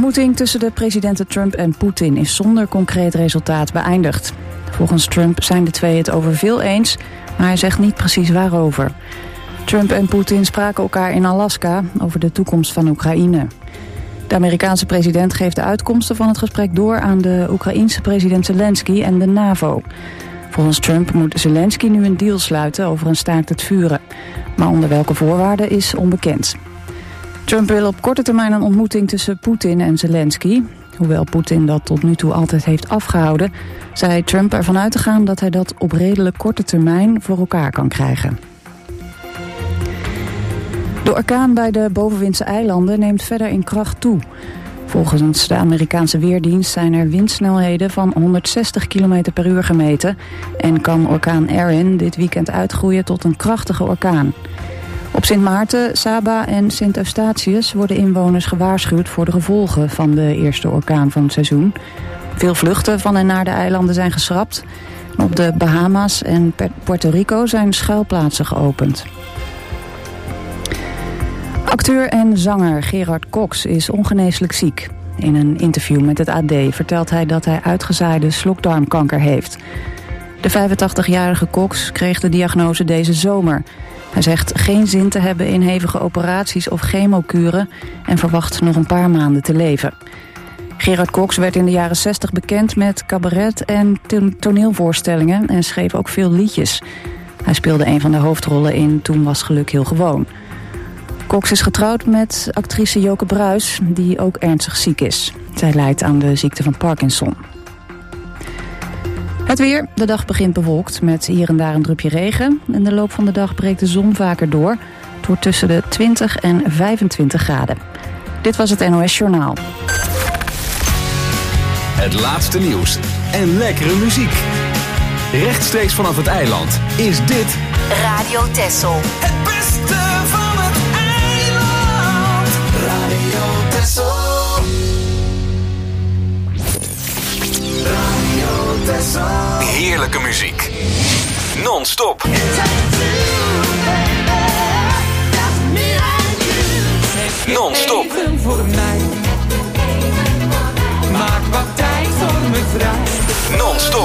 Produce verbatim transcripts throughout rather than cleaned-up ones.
ontmoeting tussen de presidenten Trump en Poetin is zonder concreet resultaat beëindigd. Volgens Trump zijn de twee het over veel eens, maar hij zegt niet precies waarover. Trump en Poetin spraken elkaar in Alaska over de toekomst van Oekraïne. De Amerikaanse president geeft de uitkomsten van het gesprek door aan de Oekraïense president Zelensky en de NAVO. Volgens Trump moet Zelensky nu een deal sluiten over een staakt het vuren. Maar onder welke voorwaarden is onbekend. Trump wil op korte termijn een ontmoeting tussen Poetin en Zelensky. Hoewel Poetin dat tot nu toe altijd heeft afgehouden, zei Trump ervan uit te gaan dat hij dat op redelijk korte termijn voor elkaar kan krijgen. De orkaan bij de bovenwindse eilanden neemt verder in kracht toe. Volgens de Amerikaanse Weerdienst zijn er windsnelheden van honderdzestig kilometer per uur gemeten en kan orkaan Erin dit weekend uitgroeien tot een krachtige orkaan. Op Sint Maarten, Saba en Sint Eustatius worden inwoners gewaarschuwd voor de gevolgen van de eerste orkaan van het seizoen. Veel vluchten van en naar de eilanden zijn geschrapt. Op de Bahama's en Puerto Rico zijn schuilplaatsen geopend. Acteur en zanger Gerard Cox is ongeneeslijk ziek. In een interview met het A D vertelt hij dat hij uitgezaaide slokdarmkanker heeft. De vijfentachtigjarige Cox kreeg de diagnose deze zomer. Hij zegt geen zin te hebben in hevige operaties of chemokuren en verwacht nog een paar maanden te leven. Gerard Cox werd in de jaren zestig bekend met cabaret en toneelvoorstellingen en schreef ook veel liedjes. Hij speelde een van de hoofdrollen in Toen was geluk heel gewoon. Cox is getrouwd met actrice Joke Bruis, die ook ernstig ziek is. Zij lijdt aan de ziekte van Parkinson. Het weer. De dag begint bewolkt met hier en daar een drupje regen. In de loop van de dag breekt de zon vaker door. Het wordt tussen de twintig en vijfentwintig graden. Dit was het N O S Journaal. Het laatste nieuws en lekkere muziek. Rechtstreeks vanaf het eiland is dit Radio Texel. Het beste van het eiland. Radio Texel. Radio Texel. heerlijke muziek. Non-stop. Non-stop. Voor mij. Maak wat tijd voor me vrij. Non-stop.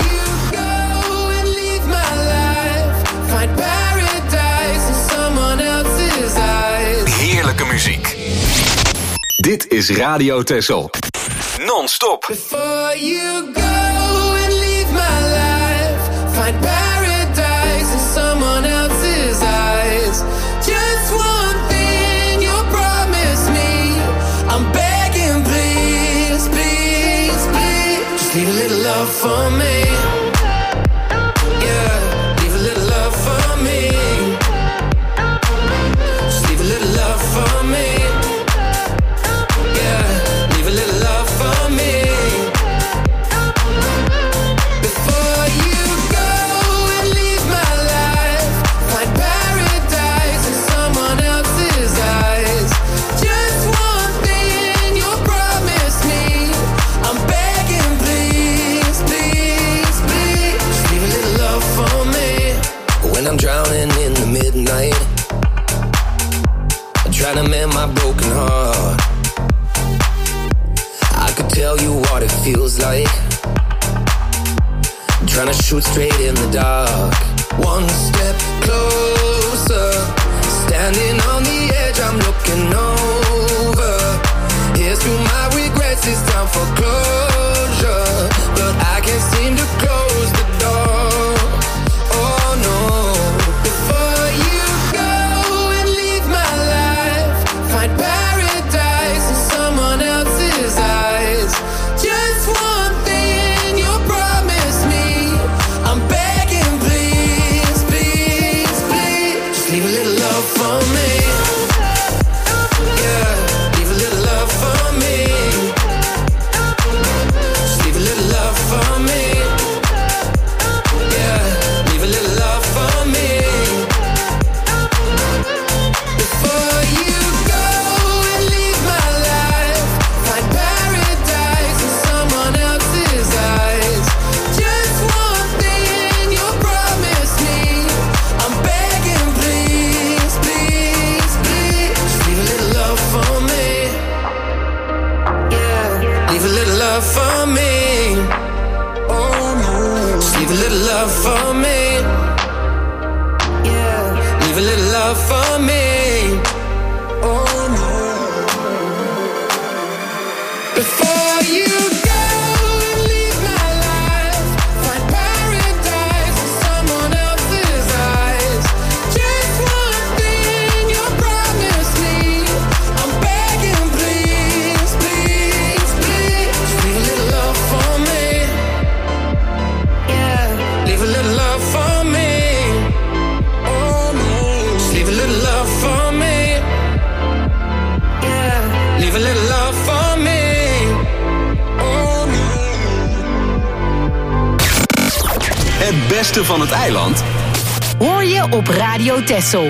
Heerlijke muziek. Dit is Radio Texel. Non-stop. Before you go and leave my life, find paradise in someone else's eyes. Just one thing you promise me, I'm begging, please, please, please. Just leave a little love for me. Yeah, leave a little love for me. Just leave a little love for me. I'm drowning in the midnight, I'm trying to mend my broken heart. I could tell you what it feels like, I'm trying to shoot straight in the dark. One step closer, standing on the edge, I'm looking over. Here's to my regrets, it's time for closure, but I can't seem to close the door. Oh no. Paradise in someone else's eyes. Just one thing you promise me, I'm begging, please, please, please. Just leave a little love for me. Yeah, leave a little love for me. Just leave a little love for me. leave a little love for me. Oh no, just leave a little love for me. Yeah, leave a little love for me. Oh no. Before you go and leave my life, find paradise in someone else's eyes. Just one thing you promise me, I'm begging, please, please, please. Just leave a little love for me. Yeah, leave a little love for me. Oh no, just leave a little love for me. Yeah, leave a little love for me. Het beste van het eiland hoor je op Radio Texel.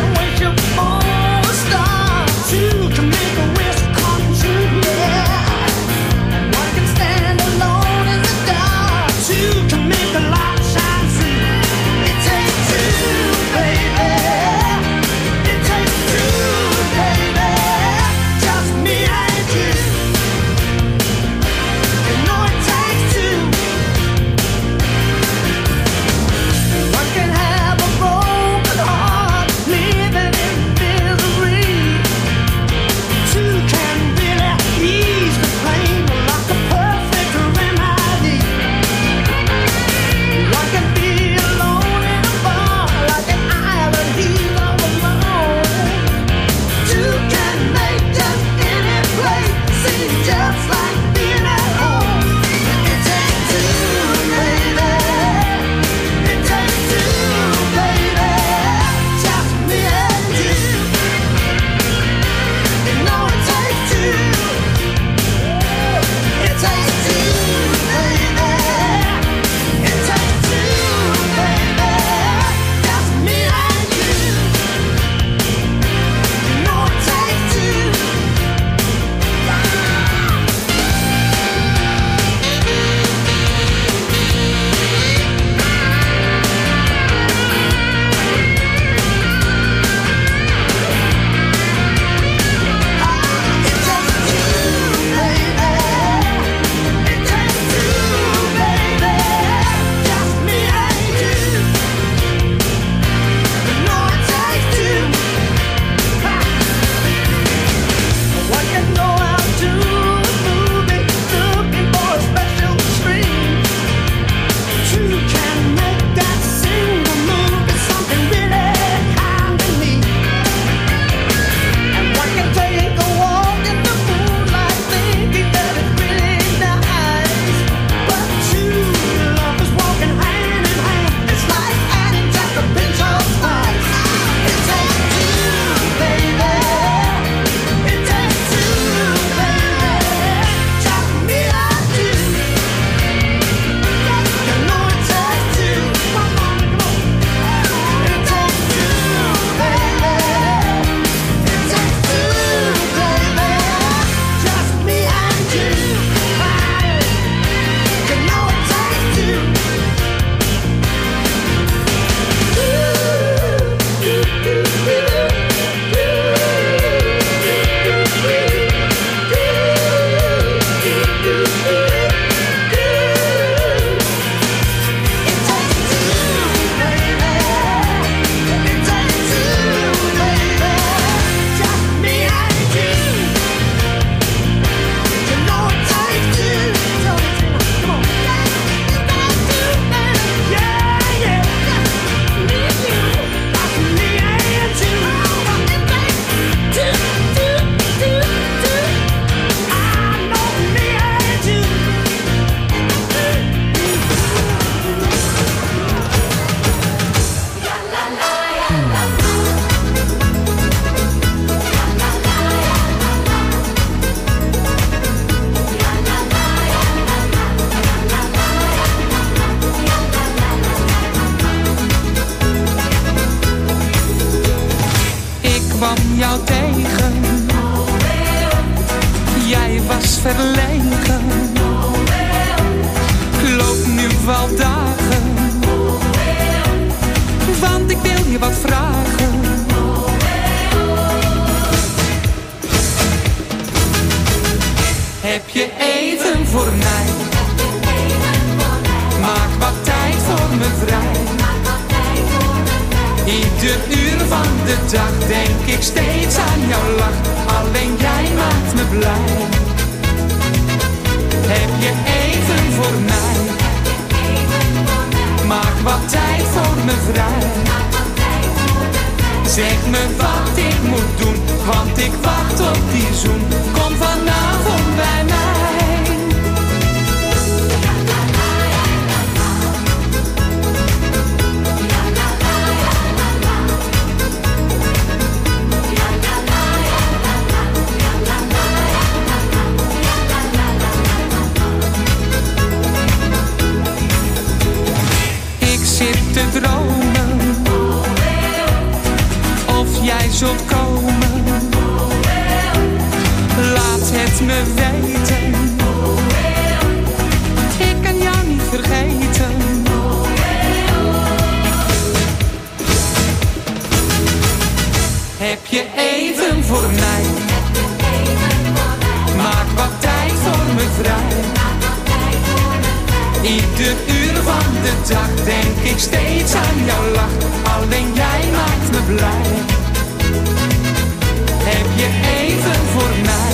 Make a wish come true, yeah. verlegen. Ik loop nu wel dagen, want ik wil je wat vragen. Heb je even voor mij? Maak wat tijd voor me vrij. Ieder uur van de dag denk ik steeds aan jouw lach. Alleen jij maakt me blij. Heb je even voor mij? Maak wat tijd voor me vrij. Zeg me wat ik moet doen, want ik wacht op die zoen. Kom vanavond bij mij. Te dromen, of jij zult komen. Laat het me weten, ik kan jou niet vergeten. Heb je even voor mij? Maak wat tijd voor me vrij. Ieder uur van de dag denk ik steeds aan jouw lach. Alleen jij maakt me blij. Heb je even voor mij?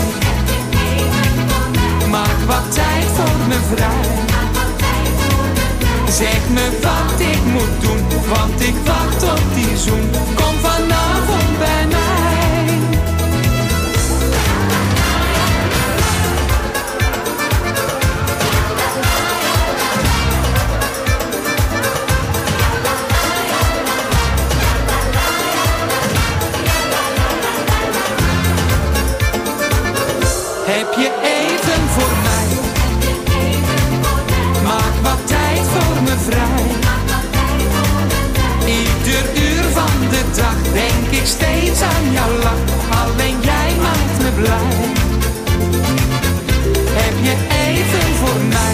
Maak wat tijd voor me vrij. Zeg me wat ik moet doen, want ik wacht op die zoen. Kom vanavond bij mij. Heb je even voor mij? Maak wat tijd voor me vrij. Ieder uur van de dag denk ik steeds aan jouw lach. Alleen jij maakt me blij. Heb je even voor mij?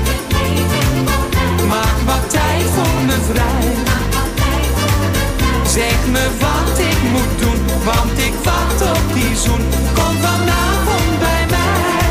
Maak wat tijd voor me vrij. Zeg me wat ik moet doen, want ik wacht op die zoen. Kom vanavond bij mij.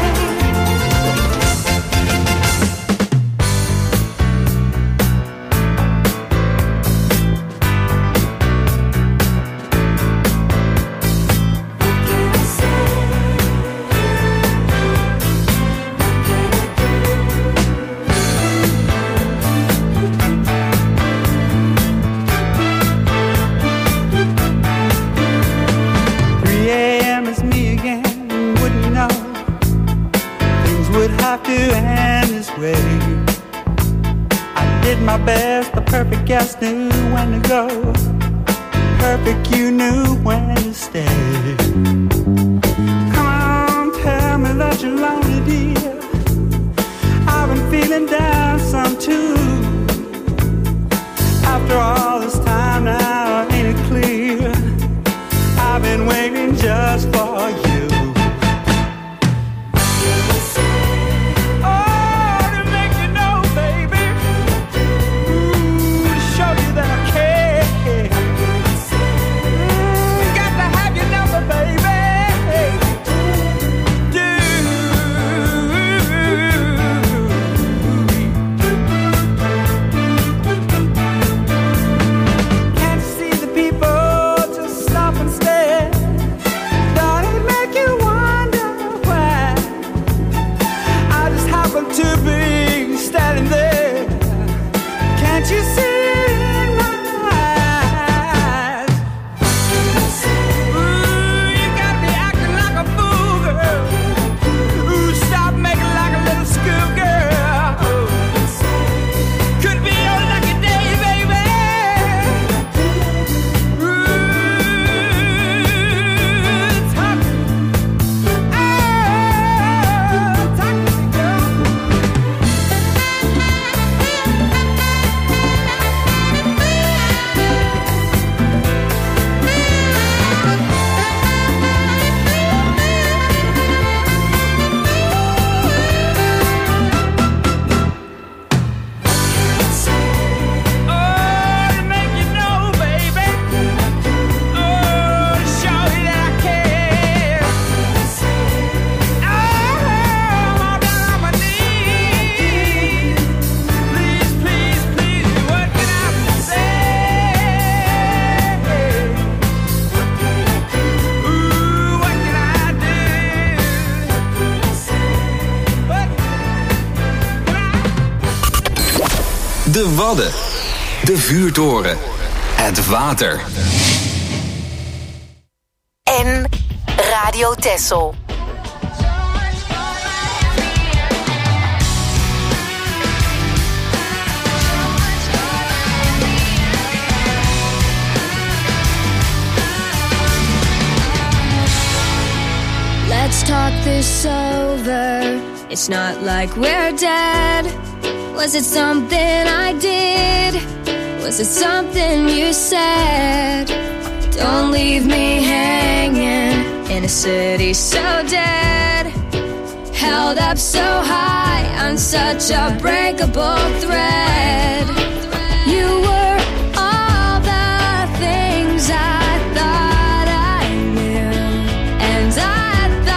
Just knew when to go. Perfect, you knew when to stay. Come on, tell me that you're lonely, dear. I've been feeling down some too. After all this time now, ain't it clear? I've been waiting just for you. De Wadden. De vuurtoren. Het water. En Radio Texel. Let's talk this over. It's not like we're dead. Was it something I did? Was it something you said? Don't leave me hanging in a city so dead. Held up so high on such a breakable thread. You were all the things I thought I knew, and I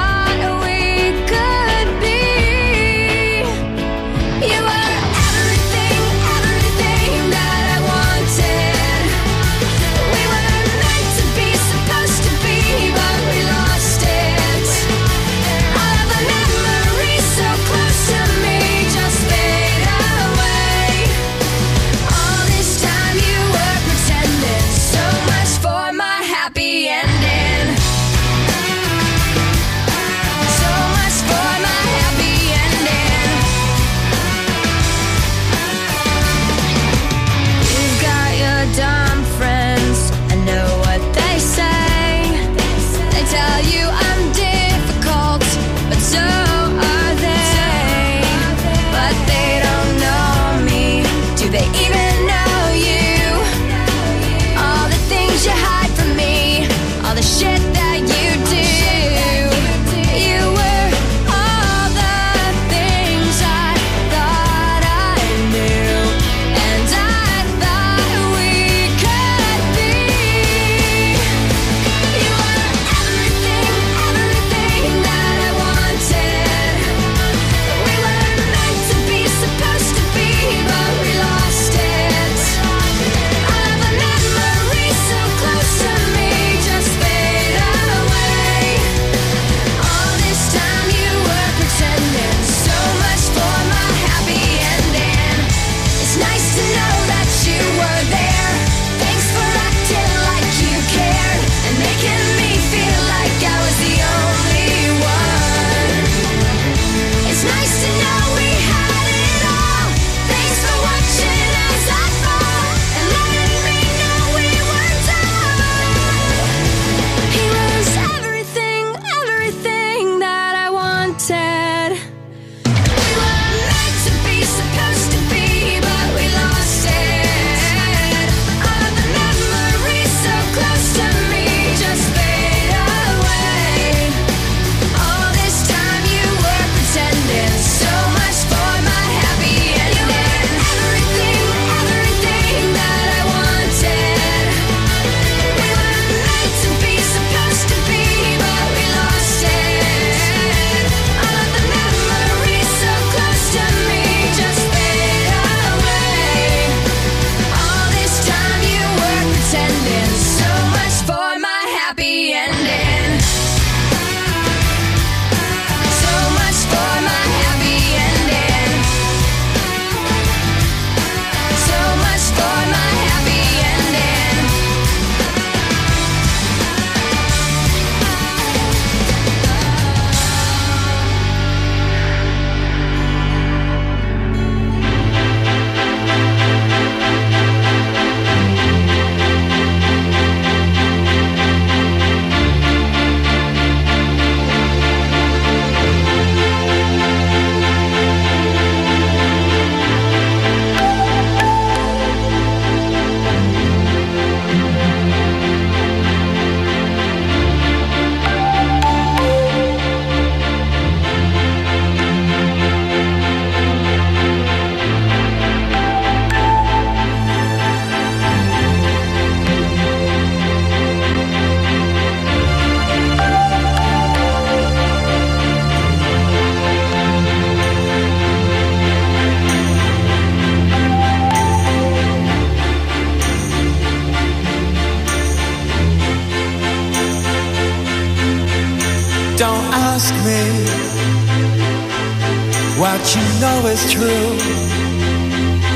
Don't ask me what you know is true.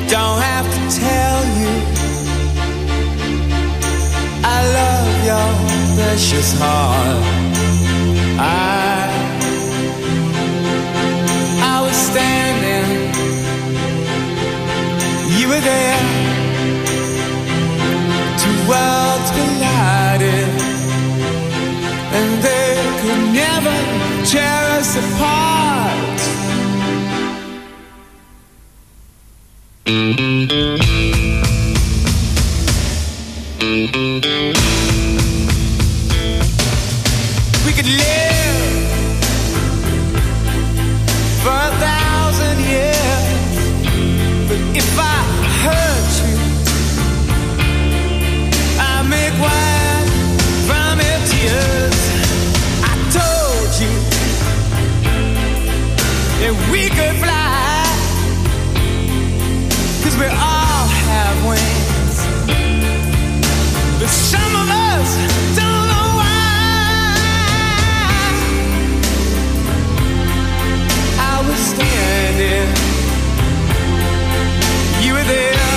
don't have to tell you I love your precious heart. I, I was standing, you were there, two worlds collided, and they could never tear us apart. We could live for a thousand years, but if I hurt you, I make wine from your tears. I told you that we could fly, 'cause we all have wings, but some of us don't know why. I was standing, you were there,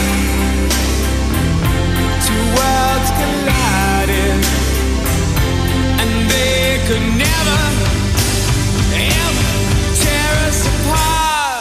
two worlds collided, and they could never, ever tear us apart.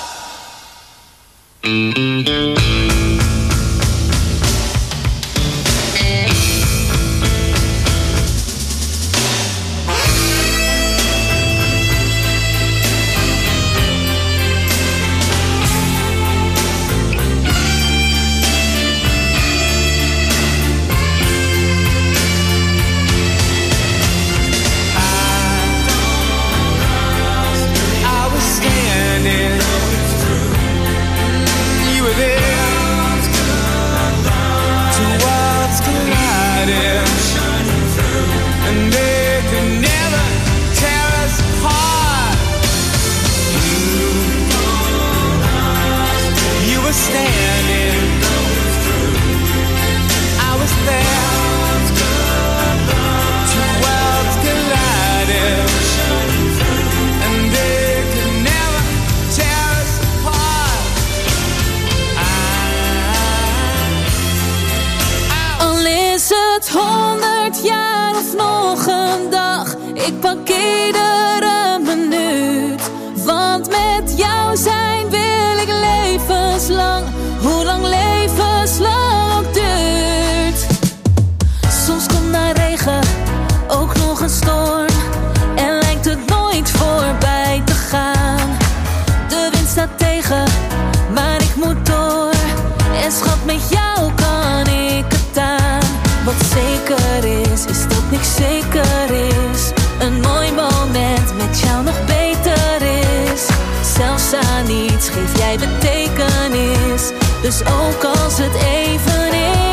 Ik pak iedere minuut, want met jou zijn wil ik levenslang. Hoe lang levenslang ook duurt. Soms komt na regen ook nog een storm en lijkt het nooit voorbij te gaan. De wind staat tegen, maar ik moet door. En schat, met jou kan ik het aan. Wat zeker is, is dat niks zeker is. Een mooi moment met jou nog beter is. Zelfs aan niets geef jij betekenis. Dus ook als het even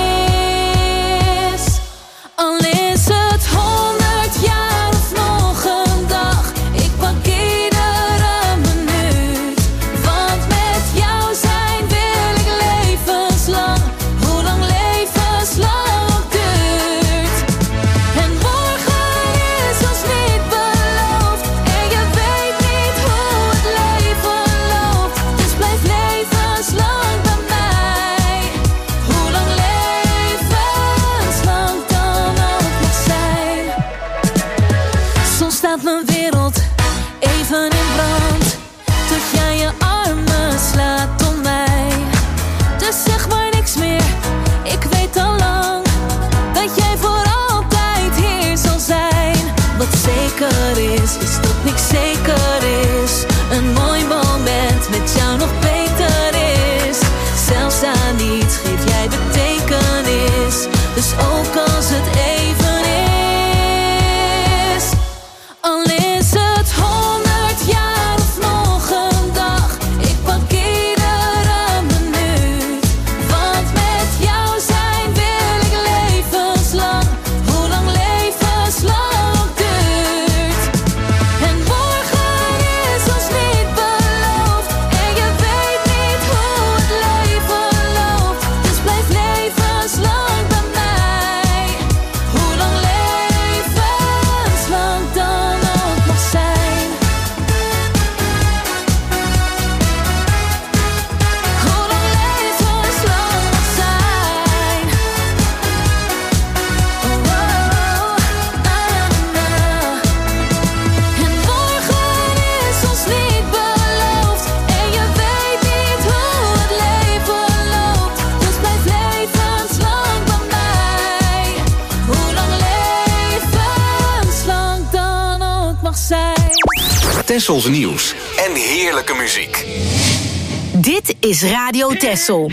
is. Al is het honderd jaar of nog een dag. Ik pak iedere minuut. Want met jou zijn wil ik levenslang. Hoe lang levenslang ook duurt. En morgen is ons niet beloofd. En je weet niet hoe het leven loopt. Dus blijf levenslang bij mij. Hoe lang Tessels nieuws en heerlijke muziek. Dit is Radio Tessel.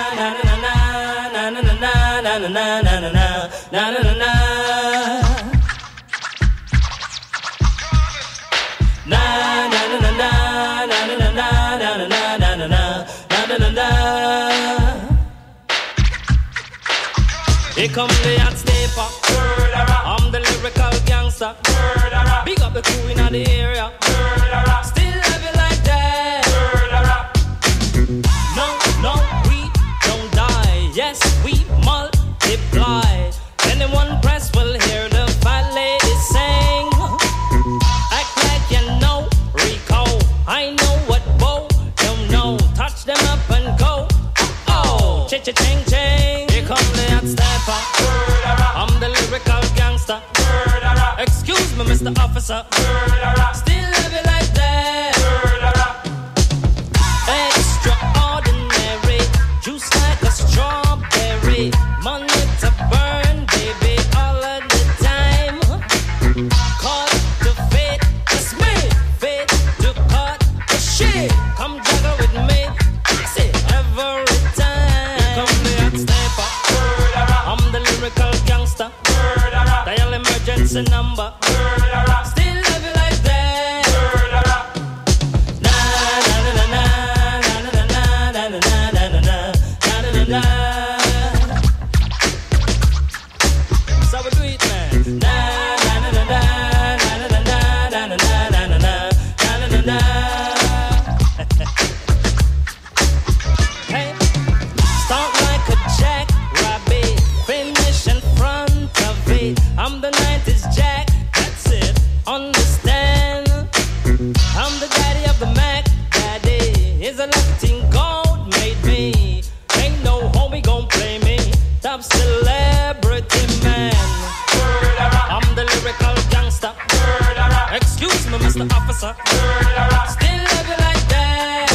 Here come the hot stepper. I'm the lyrical gangster. Big up the crew in the area. Still love you like that. No, no, we don't die. Yes, we multiply. Anyone press will hear the fat lady sing. Act like you know Rico. I know what Bo don't know. Touch them up and go. Oh, cha-cha-ching, ching. Here come the hot stepper. I'm the lyrical gangster. Excuse me, Mister Officer. Still love you like that. Extraordinary. Juice like a strawberry. Money to burn, baby, all of the time. Caught the fate, it's me. Fate to cut the shit. Come juggle with me. I say every time. Here come the hot stepper. I'm the lyrical gangster. Dial emergency number. Still love you like that. Na na na na na na na na na na na na na na. So we do it, man. Na na na na na na na na na na na na na na na. Hey, start like a jackrabbit, finish in front of it. I'm the nineties Jack, that's it, understand? I'm the daddy of the Mac, daddy. Is a lucky thing God made me. Ain't no homie gon' play me. Top celebrity man. I'm the lyrical gangster. Excuse me, Mister Officer. Still love you like that.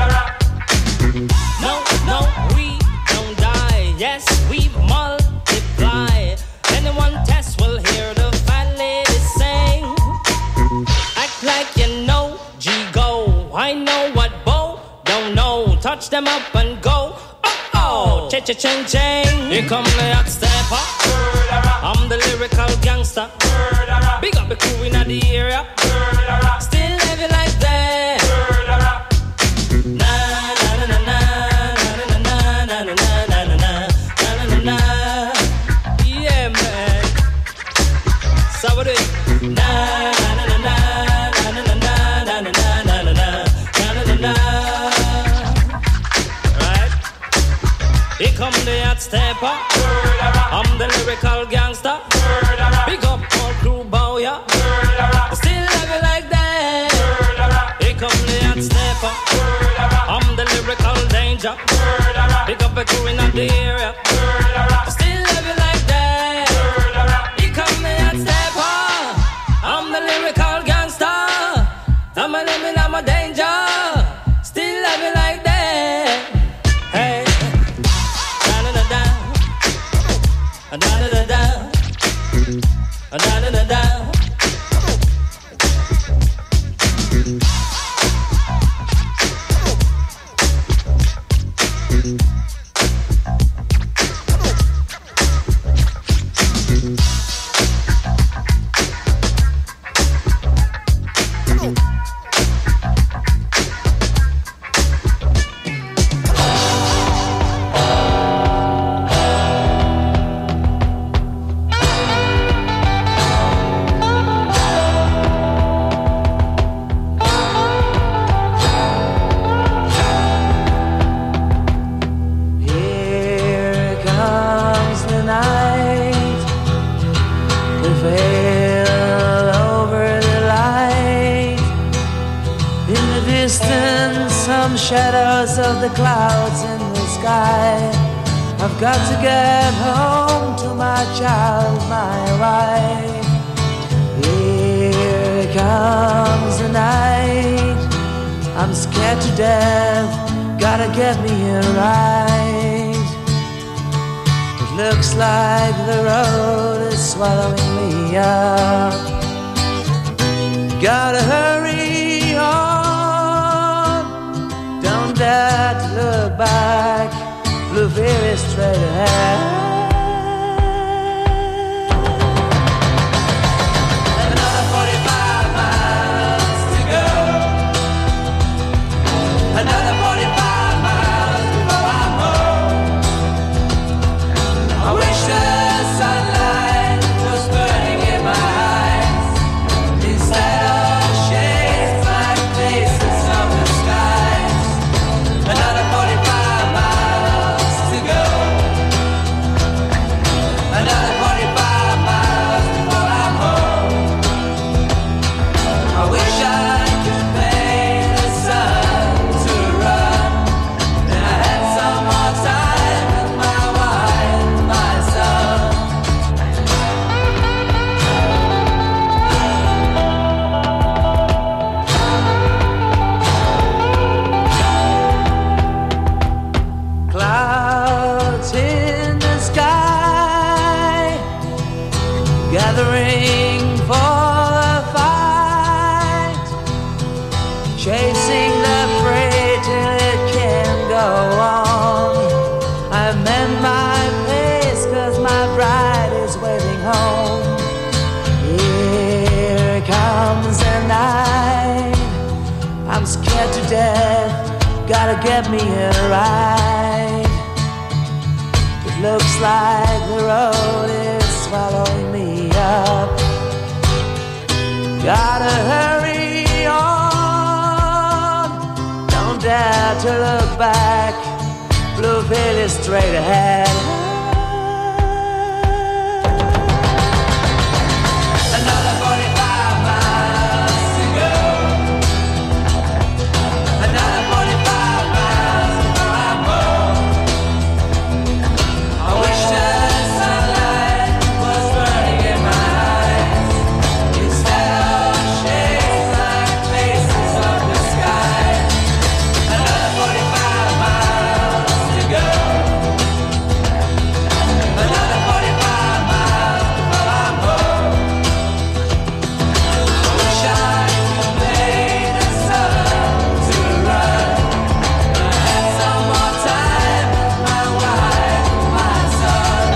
No, no, we don't die. Yes, we multiply. Anyone test will hear the fat lady sing. Act like you know G-Go. I know what Bo don't know. Touch them up and go. Oh, oh, cha-cha-ching-ching. Here come the hot stepper. I'm the lyrical gangster. Big up the crew in the area. Still love you like that. Na na na na na na na na na na na na na na. Yeah, man. So we do it. Na na na na na na na na na na na na na na. Right. Here come the hot stepper. I'm the lyrical gangster. Big up all crew bow ya. Still love you like that. Here come the hot stepper. I'm the lyrical danger. Big up the crew in the area. Still love you like that. Here come the hot stepper. I'm the lyrical gangster. I'm a living, I'm a danger. Still love you like that. Hey. Da-da-da-da. Da-da-da-da. Da-da-da-da. Shadows of the clouds in the sky. I've got to get home to my child, my wife. Here comes the night. I'm scared to death. Gotta get me here right. It looks like the road is swallowing me up. Gotta hurry straight ahead. Another forty-five miles to go. Another forty-five miles before I'm home. I wish the sunlight was burning in my eyes instead of shades like faces of the skies. Another forty-five miles to go. Another forty-five miles before I'm home. I wish I could pay the sun to run, and I had some more time with my wife, my son. Clouds in the sky, gathering for a fight, chasing the freight till it can't go on. I mend my pace 'cause my bride is waiting home. Here comes the night, I'm scared to death, gotta get me a ride. It looks like the road is swallowing me up. Gotta hurry on, don't dare to look back. Blue veil is straight ahead. Another forty-five miles to go. Another forty-five miles before I'm home. I wish the sunlight was burning in my eyes instead of shades like faces of the sky. Another forty-five miles to go. Another forty-five miles before I'm home. I wish I could pay the sun to run, but I had some more time with my wife, my son.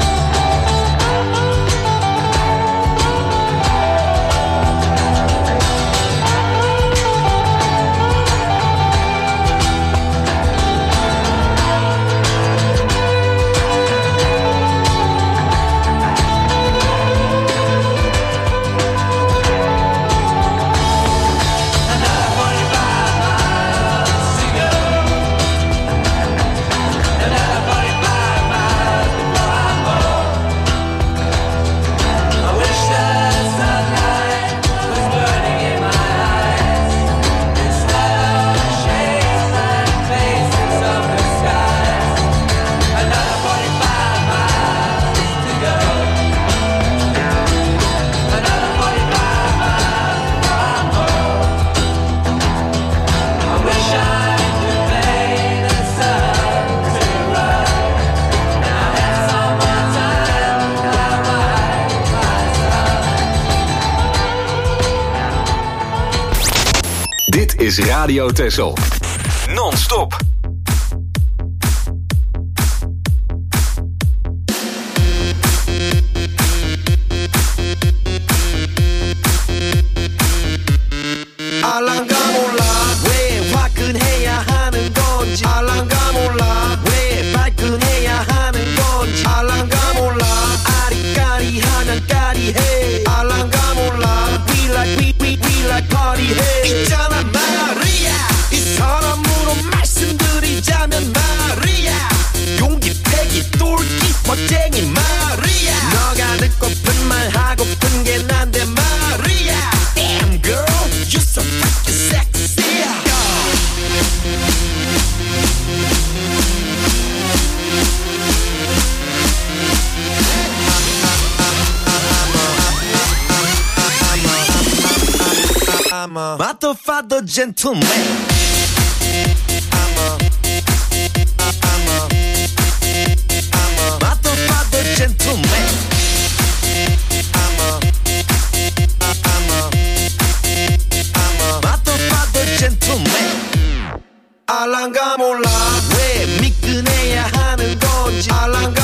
Another forty-five miles to go. Another forty-five miles before I'm home. I wish the sunlight was burning in my eyes instead of shades like faces of the skies. Another forty-five miles to go. Another forty-five miles before I'm home. I wish I could pay the sun to run, and I had some more time with my wife, my son. Dit is Radio Texel. Non-stop. 알랑가 몰라 왜 화끈해야 하는 건지 알랑가 몰라 왜 발끈해야 하는 건지 알랑가 몰라 아리까리하면 까리해 알랑가 몰라 We like we we we like party 해 있잖아 마리아 이 사람으로 말씀드리자면 마리아 용기 패기 똘끼 멋쟁이 마리아 너가 듣고픈 말 하고픈 게 난데 마리아 Damn girl you're so freaking sexy I'm a motherfucker gentleman. I'm a, I'm a, I'm a motherfucker gentleman. I'm a, I'm a, I'm a motherfucker gentleman. 알랑가 몰라 왜 미끈해야 하는 건지 알랑가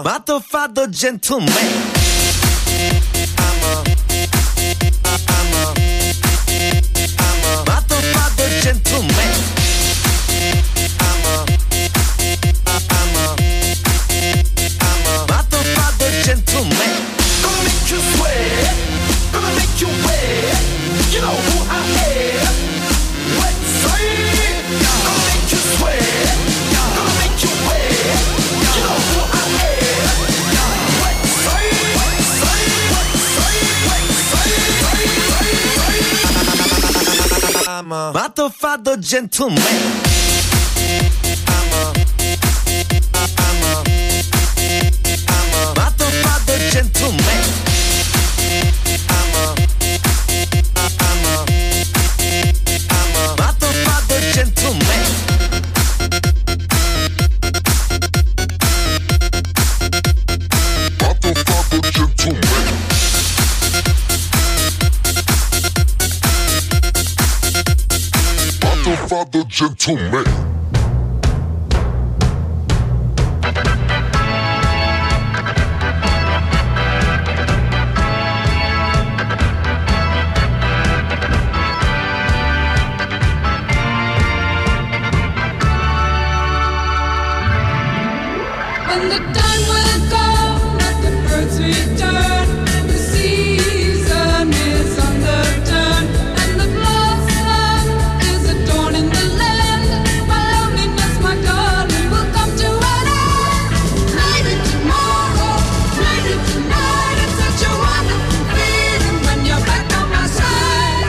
ma t'ho fatto gentleman. I'm a, I'm a, I'm a, ma t'ho fatto gentleman. I'm a, I'm a, I'm a, ma t'ho fatto gentleman. Gonna make you sweat, gonna make you wet. You know who I am. Let's say, gonna make you sweat, gonna make you wet. You know who I am. Let's say, let's say, let's say, let's say, I'm a, ma t'ho fatto gentleman. I'm a, I'm a, I'm a, ma t'ho fatto gentleman. I'm a, I'm a, I'm a, ma t'ho fatto gentleman. Ma t'ho fatto gentleman. Ma t'ho fatto gentleman. When the dawn will come and the birds return, the season is on the turn, and the blossom is adorning the land. My loneliness, my darling, will come to an end. Maybe tomorrow, maybe tonight. It's such a wonderful feeling when you're back on my side.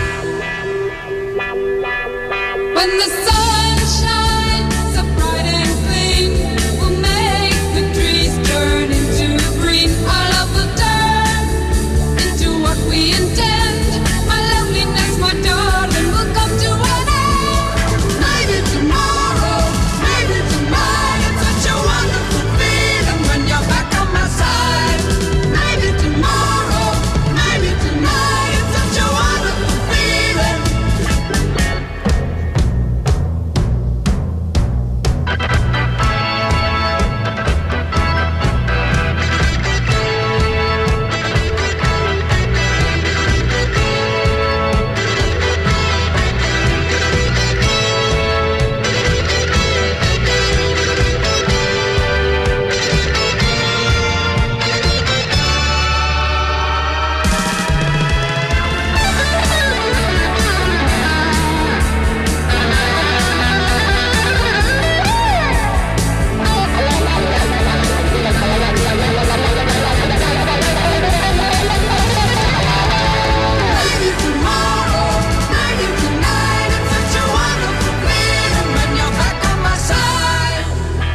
When the sun shines so bright and clean, we'll make the trees turn into green. Our love will turn into what we intend. My loneliness, my darling, will come to an end. Maybe tomorrow, maybe tonight. It's such a wonderful feeling when you're back on my side. Maybe tomorrow, maybe tonight. It's such a wonderful feeling. Maybe tomorrow, maybe tonight. It's such a wonderful feeling when you're back on my side.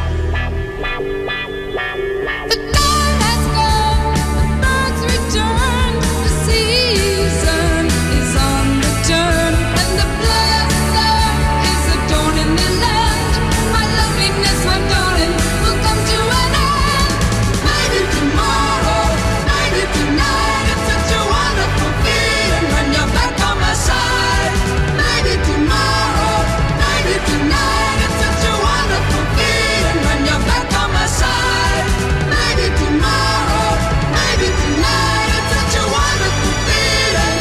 The dawn has come, the birds return, the season is on the turn, and the blossom is adorning the land. My loneliness, my darling, will come to an end. Maybe tomorrow, maybe tonight. It's such a wonderful feeling when you're back on my side. Maybe tomorrow, maybe tonight. It's such a wonderful feeling when you're back on my side. Maybe tomorrow, maybe tonight. It's such a wonderful feeling.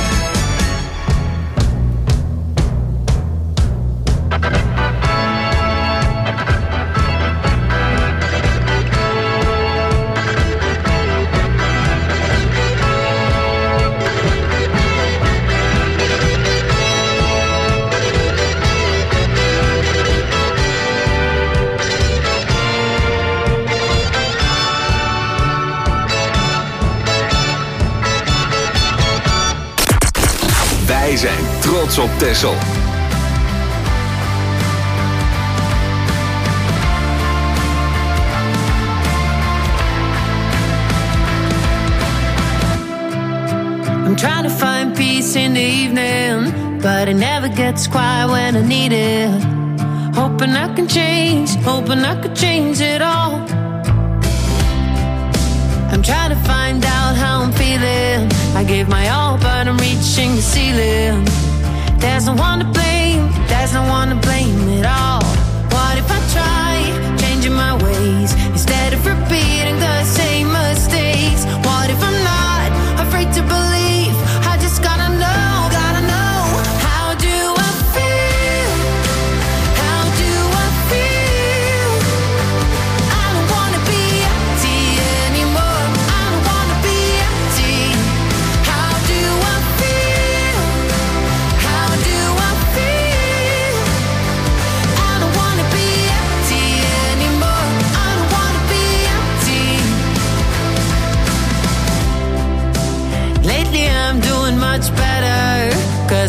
Wij zijn trots op Texel. I'm trying to find peace in the evening, but it never gets quiet when I need it. Hoping I can change, hoping I could change it all. I'm trying to find out how I'm feeling. I gave my all, but I'm reaching the ceiling. There's no one to blame, there's no one to blame at all. What if I try changing my ways instead of repeating the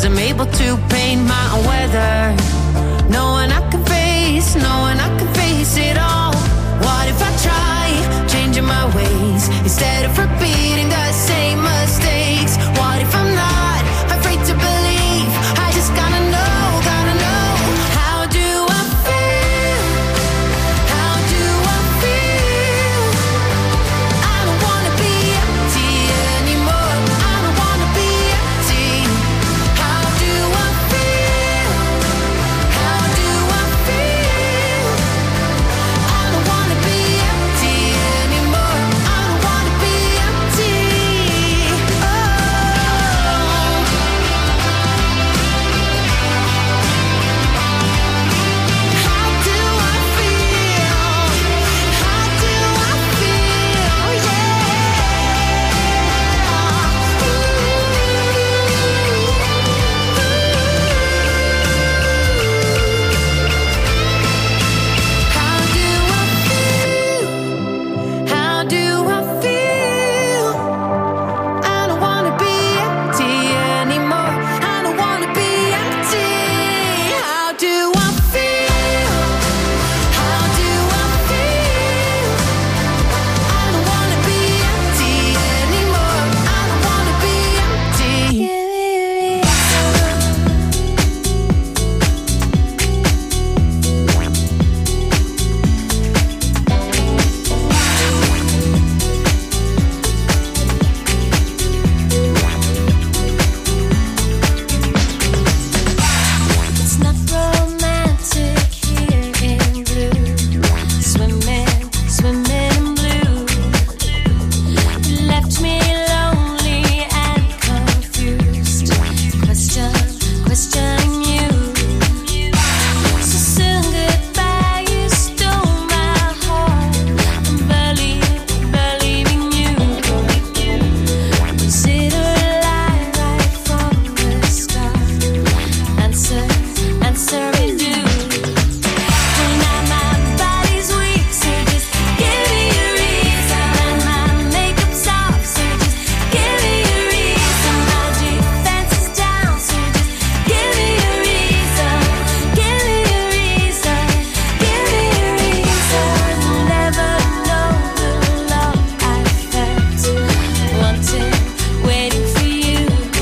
I'm able to paint my own weather. Knowing I can face, knowing I can face it all. What if I try changing my ways instead of repeating the same mistakes? What if I'm not afraid to believe? I just gotta know, gotta know. How do I feel? How do I feel? I don't wanna be empty anymore. I don't wanna be empty. How do I feel? How do I feel? I don't wanna be empty anymore. I don't wanna be empty. Oh. How do I feel? How do I feel? How do I feel? How do I feel? I don't wanna be empty anymore. I don't wanna be empty. How do I feel? How do I feel? I don't wanna be empty anymore. I don't wanna be empty. It's not romantic here in blue. Swimming, swimming in blue. You left me lonely and confused. Question, questioning you. So soon goodbye, you stole my heart. I'm believe, believing you. Was it a lie right from the start? Answer, answer me do. Well, now my body's weak, so just give me a reason. And my makeup's off, so just give me a reason. My defense is down, so just give me a reason. Give me a reason. Give me a reason. Never know the love I felt. Wanting, waiting for you.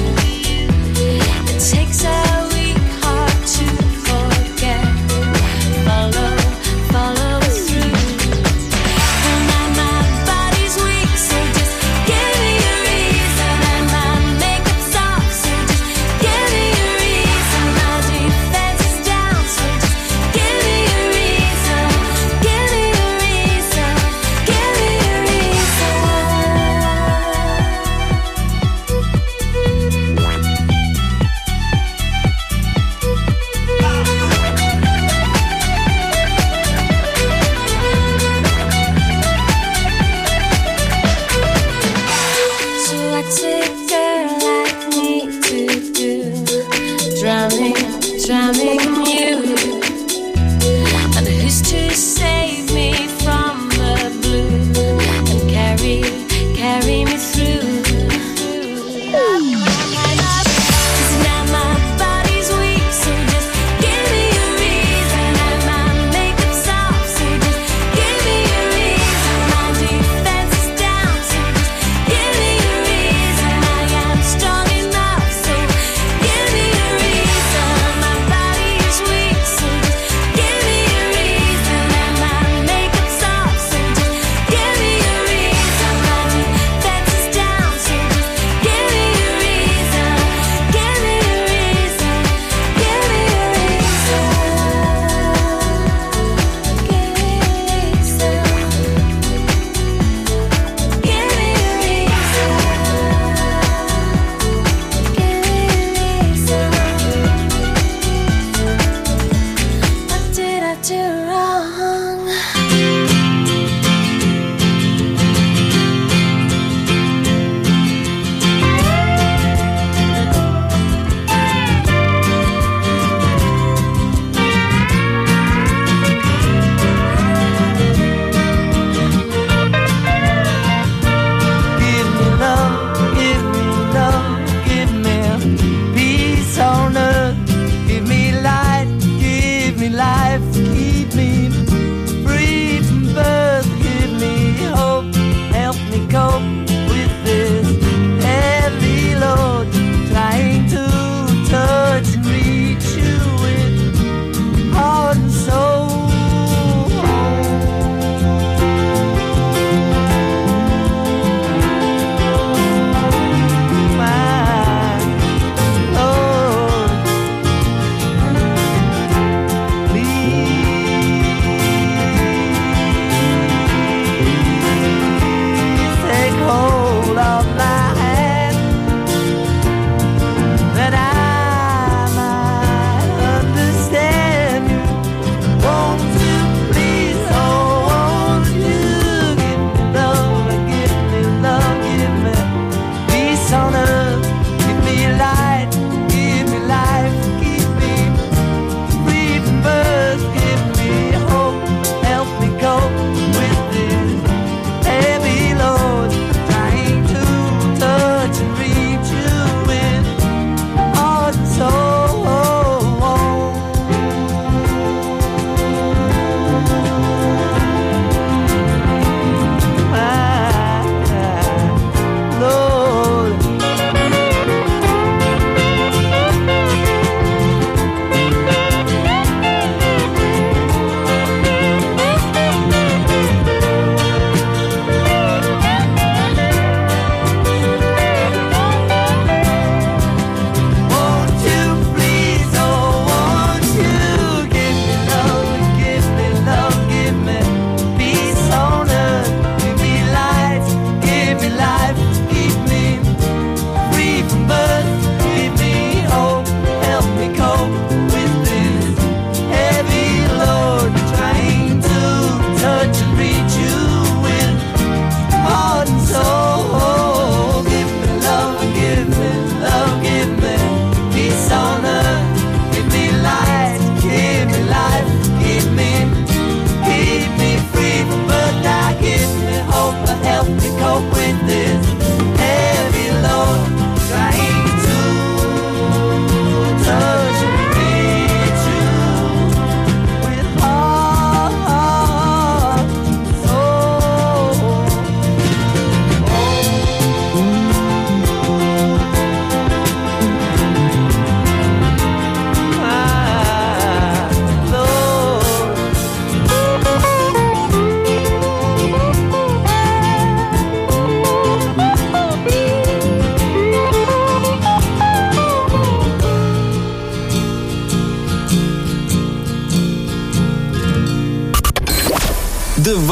It takes a weak heart to forget. Follow, follow through. Well, now my body's weak, so just give me a reason. And my makeup's off, so just give me a reason. My defense is down, so just give me a reason. Give me a reason. Give me a reason. So what's a girl like me to do? Drowning, drowning in you. And who's to save me from the blue and carry, carry me through? 'Cause now my body's weak, so just give me a reason. And my makeup's off, so just give me a reason. My defense is down, so just give me a reason. I am strong enough, so give me a reason. My body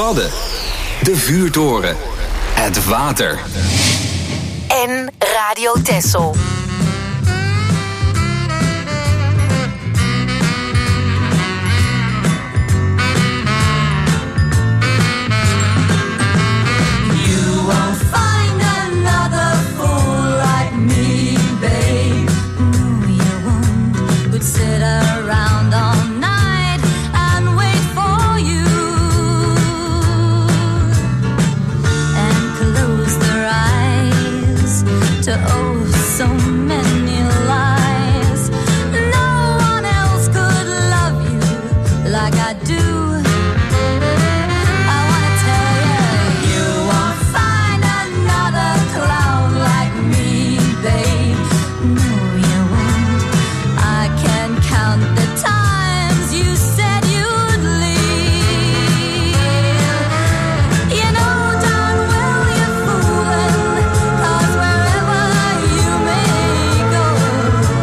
Wadden. De vuurtoren. Het water. En Radio Texel. Go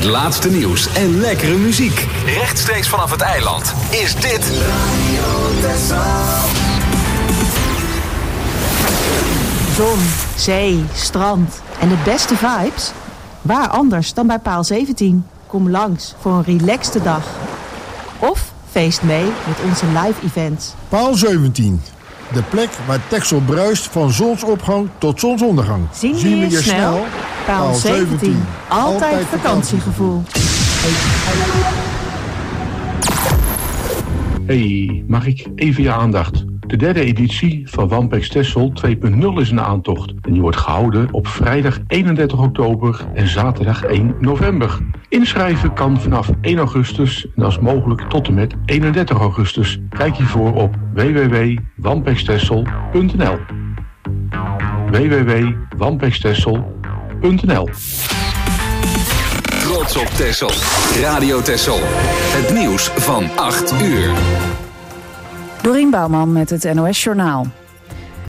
Het laatste nieuws en lekkere muziek. Rechtstreeks vanaf het eiland is dit Radio Texel. Zon, zee, strand en de beste vibes? Waar anders dan bij Paal zeventien? Kom langs voor een relaxte dag. Of feest mee met onze live events. Paal zeventien. De plek waar Texel bruist van zonsopgang tot zonsondergang. Zien we je snel? Paal zeventien. Altijd vakantiegevoel. Hey, mag ik even je aandacht? De derde editie van Wampex Texel twee punt nul is een aantocht. En die wordt gehouden op vrijdag eenendertig oktober en zaterdag één november. Inschrijven kan vanaf één augustus en dat is mogelijk tot en met eenendertig augustus. Kijk hiervoor op w w w punt wampex texel punt n l w w w punt wampex texel punt n l. Trots op Texel. Radio Texel. Het nieuws van acht uur. Dorien Bouwman met het N O S Journaal.